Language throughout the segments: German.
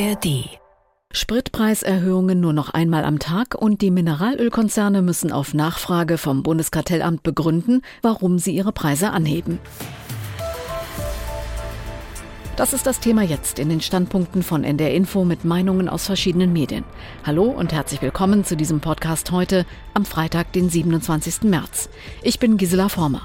ARD. Spritpreiserhöhungen nur noch einmal am Tag und die Mineralölkonzerne müssen auf Nachfrage vom Bundeskartellamt begründen, warum sie ihre Preise anheben. Das ist das Thema jetzt in den Standpunkten von NDR Info mit Meinungen aus verschiedenen Medien. Hallo und herzlich willkommen zu diesem Podcast heute am Freitag, den 27. März. Ich bin Gisela Former.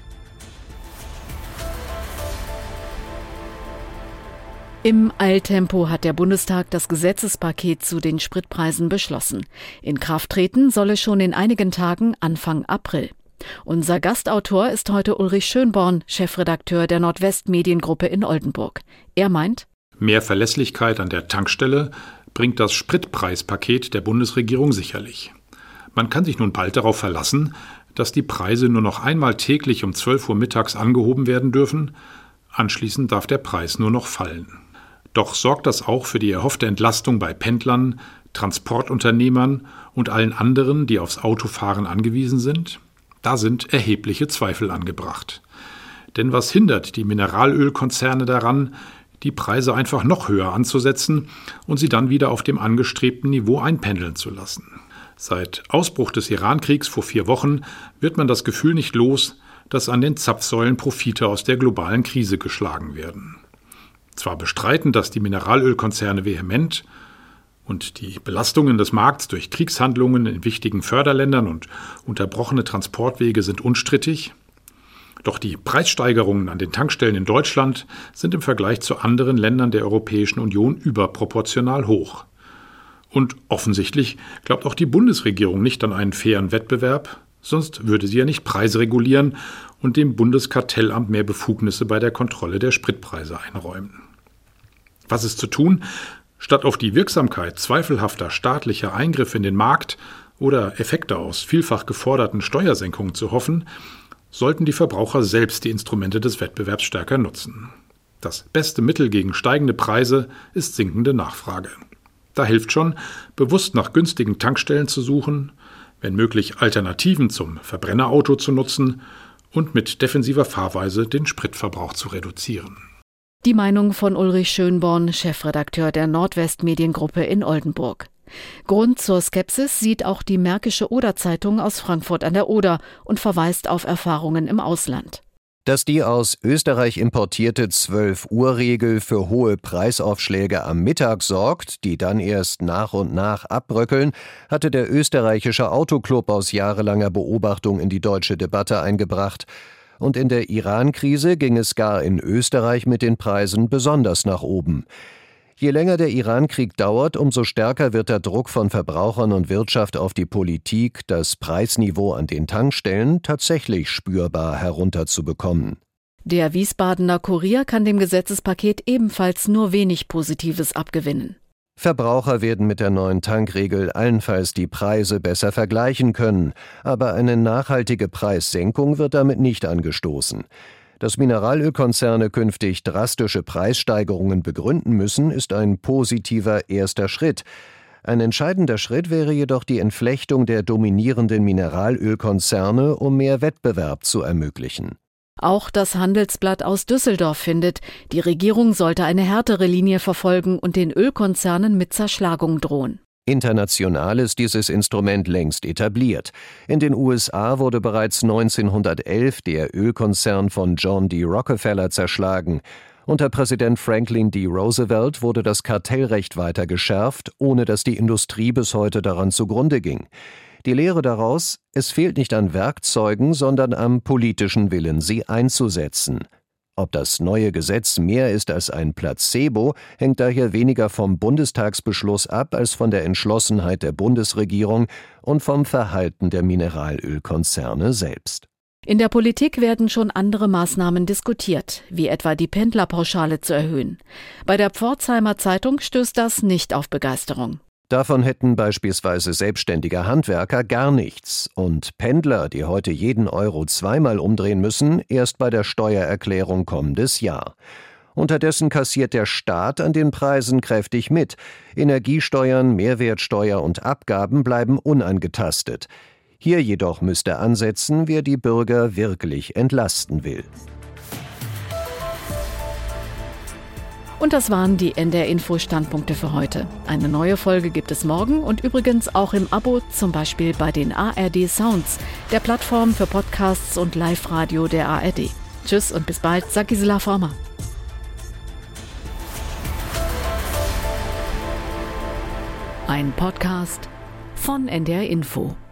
Im Eiltempo hat der Bundestag das Gesetzespaket zu den Spritpreisen beschlossen. In Kraft treten soll es schon in einigen Tagen Anfang April. Unser Gastautor ist heute Ulrich Schönborn, Chefredakteur der Nordwest-Mediengruppe in Oldenburg. Er meint: Mehr Verlässlichkeit an der Tankstelle bringt das Spritpreispaket der Bundesregierung sicherlich. Man kann sich nun bald darauf verlassen, dass die Preise nur noch einmal täglich um 12 Uhr mittags angehoben werden dürfen. Anschließend darf der Preis nur noch fallen. Doch sorgt das auch für die erhoffte Entlastung bei Pendlern, Transportunternehmern und allen anderen, die aufs Autofahren angewiesen sind? Da sind erhebliche Zweifel angebracht. Denn was hindert die Mineralölkonzerne daran, die Preise einfach noch höher anzusetzen und sie dann wieder auf dem angestrebten Niveau einpendeln zu lassen? Seit Ausbruch des Iran-Kriegs vor 4 Wochen wird man das Gefühl nicht los, dass an den Zapfsäulen Profite aus der globalen Krise geschlagen werden. Zwar bestreiten das die Mineralölkonzerne vehement und die Belastungen des Markts durch Kriegshandlungen in wichtigen Förderländern und unterbrochene Transportwege sind unstrittig, doch die Preissteigerungen an den Tankstellen in Deutschland sind im Vergleich zu anderen Ländern der Europäischen Union überproportional hoch. Und offensichtlich glaubt auch die Bundesregierung nicht an einen fairen Wettbewerb, sonst würde sie ja nicht Preise regulieren und dem Bundeskartellamt mehr Befugnisse bei der Kontrolle der Spritpreise einräumen. Was ist zu tun? Statt auf die Wirksamkeit zweifelhafter staatlicher Eingriffe in den Markt oder Effekte aus vielfach geforderten Steuersenkungen zu hoffen, sollten die Verbraucher selbst die Instrumente des Wettbewerbs stärker nutzen. Das beste Mittel gegen steigende Preise ist sinkende Nachfrage. Da hilft schon, bewusst nach günstigen Tankstellen zu suchen, wenn möglich Alternativen zum Verbrennerauto zu nutzen und mit defensiver Fahrweise den Spritverbrauch zu reduzieren. Die Meinung von Ulrich Schönborn, Chefredakteur der Nordwest-Mediengruppe in Oldenburg. Grund zur Skepsis sieht auch die Märkische Oder-Zeitung aus Frankfurt an der Oder und verweist auf Erfahrungen im Ausland. Dass die aus Österreich importierte 12-Uhr-Regel für hohe Preisaufschläge am Mittag sorgt, die dann erst nach und nach abbröckeln, hatte der österreichische Autoclub aus jahrelanger Beobachtung in die deutsche Debatte eingebracht. Und in der Iran-Krise ging es gar in Österreich mit den Preisen besonders nach oben. Je länger der Iran-Krieg dauert, umso stärker wird der Druck von Verbrauchern und Wirtschaft auf die Politik, das Preisniveau an den Tankstellen tatsächlich spürbar herunterzubekommen. Der Wiesbadener Kurier kann dem Gesetzespaket ebenfalls nur wenig Positives abgewinnen. Verbraucher werden mit der neuen Tankregel allenfalls die Preise besser vergleichen können, aber eine nachhaltige Preissenkung wird damit nicht angestoßen. Dass Mineralölkonzerne künftig drastische Preissteigerungen begründen müssen, ist ein positiver erster Schritt. Ein entscheidender Schritt wäre jedoch die Entflechtung der dominierenden Mineralölkonzerne, um mehr Wettbewerb zu ermöglichen. Auch das Handelsblatt aus Düsseldorf findet, die Regierung sollte eine härtere Linie verfolgen und den Ölkonzernen mit Zerschlagung drohen. International ist dieses Instrument längst etabliert. In den USA wurde bereits 1911 der Ölkonzern von John D. Rockefeller zerschlagen. Unter Präsident Franklin D. Roosevelt wurde das Kartellrecht weiter geschärft, ohne dass die Industrie bis heute daran zugrunde ging. Die Lehre daraus: Es fehlt nicht an Werkzeugen, sondern am politischen Willen, sie einzusetzen. Ob das neue Gesetz mehr ist als ein Placebo, hängt daher weniger vom Bundestagsbeschluss ab als von der Entschlossenheit der Bundesregierung und vom Verhalten der Mineralölkonzerne selbst. In der Politik werden schon andere Maßnahmen diskutiert, wie etwa die Pendlerpauschale zu erhöhen. Bei der Pforzheimer Zeitung stößt das nicht auf Begeisterung. Davon hätten beispielsweise selbstständige Handwerker gar nichts und Pendler, die heute jeden Euro zweimal umdrehen müssen, erst bei der Steuererklärung kommendes Jahr. Unterdessen kassiert der Staat an den Preisen kräftig mit. Energiesteuern, Mehrwertsteuer und Abgaben bleiben unangetastet. Hier jedoch müsste ansetzen, wer die Bürger wirklich entlasten will. Und das waren die NDR-Info-Standpunkte für heute. Eine neue Folge gibt es morgen und übrigens auch im Abo, zum Beispiel bei den ARD Sounds, der Plattform für Podcasts und Live-Radio der ARD. Tschüss und bis bald, sagt Gisela Former. Ein Podcast von NDR Info.